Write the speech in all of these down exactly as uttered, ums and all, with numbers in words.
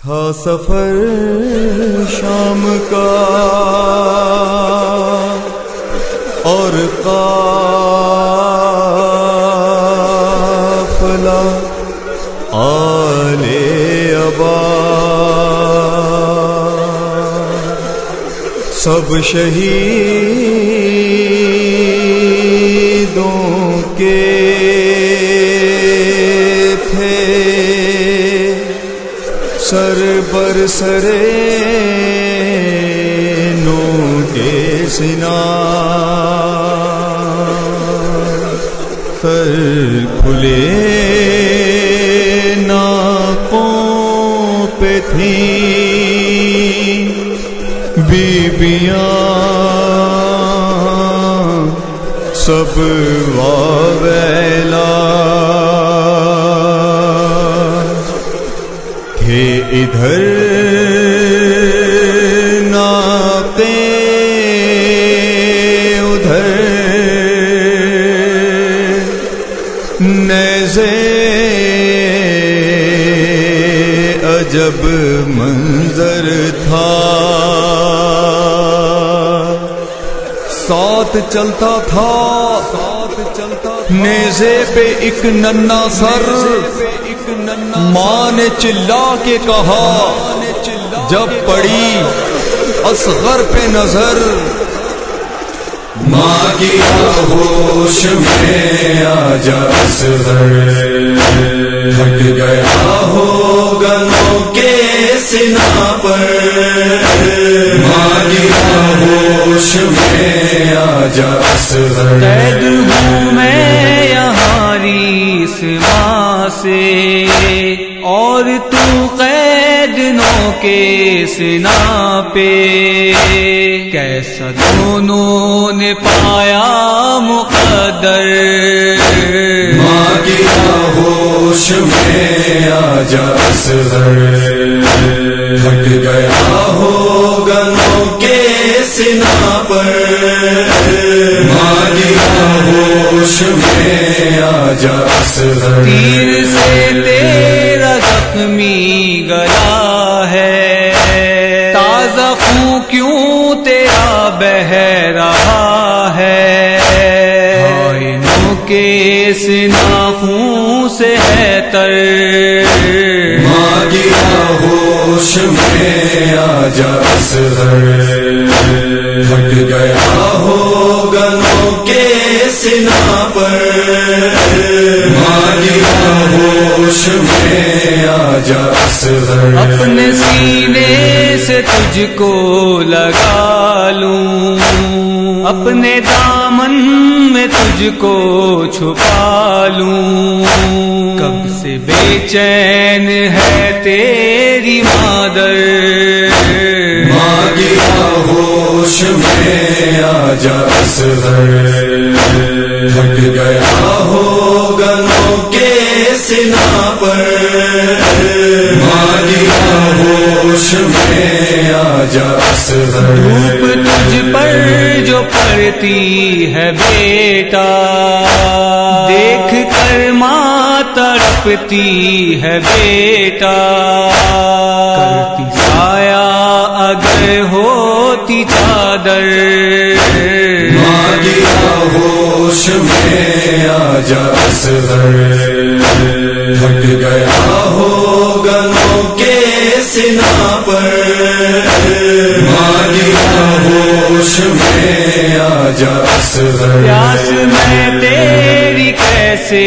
تھا سفر شام کا اور قافلہ آل ابا سب شہیدوں کے تھے سر بر سرے نو کے سنا سر کھلے ناقوں پہ تھیں بیبیاں سب واویلا تھے ادھر ناقے ادھر نیزے عجب منظر تھا ساتھ چلتا تھا نیزے پہ ایک ننا سر ماں نے چلا کے کہا جب پڑی اصغر پہ نظر ماں کی آغوش میں آجا اصغر ہٹ گیا ہو گنوں کے سنا پر ماں کی آغوش میں آجا اصغر قید ہوں میں یہاں ریس ماں سے اور تو قید نو کے سنا پہ کیسا دونوں نے پایا مقدر ماں کی آغوش میں آجا اصغر ہٹ گیا ہو گنوں کے سنا پر ماں کی آغوش میں آجا اصغر تیر سے تیرا زخمی گلا ہے تازہ خون کیوں تیرا بہ رہا ہے آئینوں کے سنا خون سے ہے تر ماں کی آغوش میں آجا اصغر ہٹ گیا ہو گنوں کے سنا پر ماں کی آغوش میں آجا اصغر اپنے سینے سے تجھ کو لگا لوں اپنے دامن میں تجھ کو چھپا لوں کب سے بے چین ہے تیری مادر ماں کی آغوش میں آجا اصغر ہٹ گیا ہو گنوں کے سنا پر ماں کی آغوش میں آجا اصغر دھوپ تجھ پر جو پڑتی ہے بیٹا دیکھ کر ماں تڑپتی ہے بیٹا کرتی سایہ اگر ہوتی چادر ماں کی آغوش میں آجا اصغر ہٹ گیا ہو گنوں کے سنا پر ماں کی آغوش میں آجا اصغر پیاس میں تیری کیسے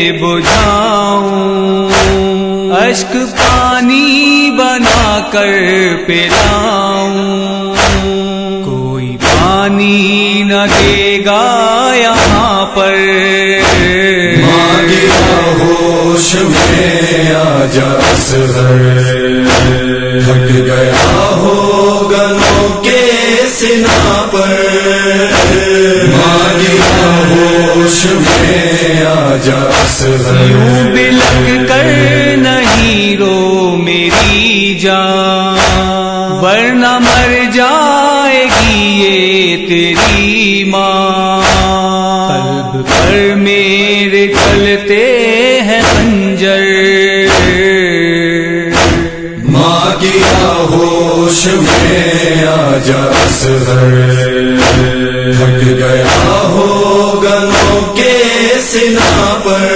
بجھاؤں اشک پانی بنا کر پلاؤں کوئی پانی نہ دے گا یہاں پر ماں کی آغوش میں آجا اصغر ہٹ گیا ہو گنوں کے سنا پر ماں کی آغوش میں آجا اصغر یوں بلک کر نہیں رو میری جان ورنہ مر جائے گی یہ تیری ماں قلب پر میرے چلتے ہیں خنجر ماگیا ہوش میں آجا اصغر تھک گیا ہو گنوں کے سنا پر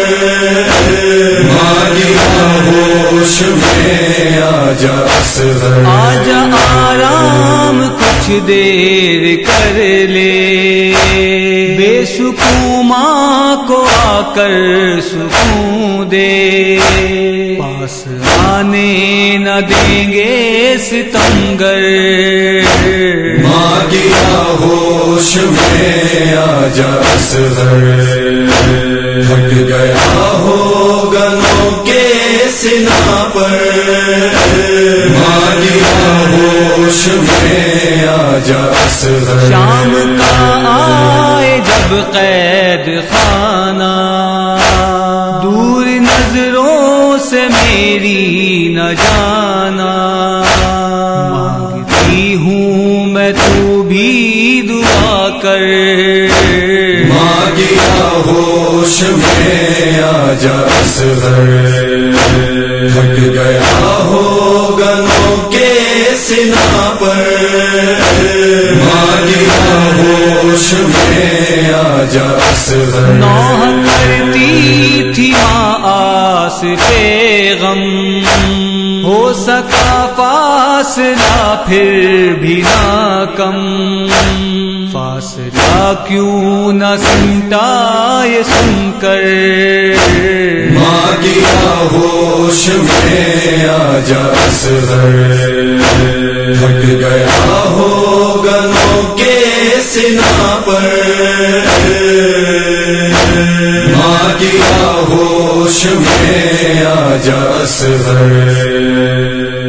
ماگیا ہوش میں آجا اصغر آجا آرام کچھ دیر کر لے بے سکون ماں کو آ کر سکون دے پاس آنے نہ دیں گے ستمگر ماگیا ہوش میں آجا اصغر تھک گیا ہو گنوں کے سنا پر ماگیا ہوش میں آجا اصغر شام کا آئے جب قید خانہ دور نظروں سے میری نہ جانا مانگتی ہوں میں تو بھی دعا کر ماگیا ہوش میں آجا اصغر تھک گیا ہو گنوں کے سنا پر ماگیا ہوش میں آجا اصغر نوح کرتی تھی ماں آس پہ غم ہو سکا فاصلہ پھر بھی نہ کم فاصلہ کیوں نہ سمٹا یہ سن کر ماگیا ہوش میں آجا اصغر تھک گیا ہو گنوں کے سنا پر ماگیا ہوش میں آجا اصغر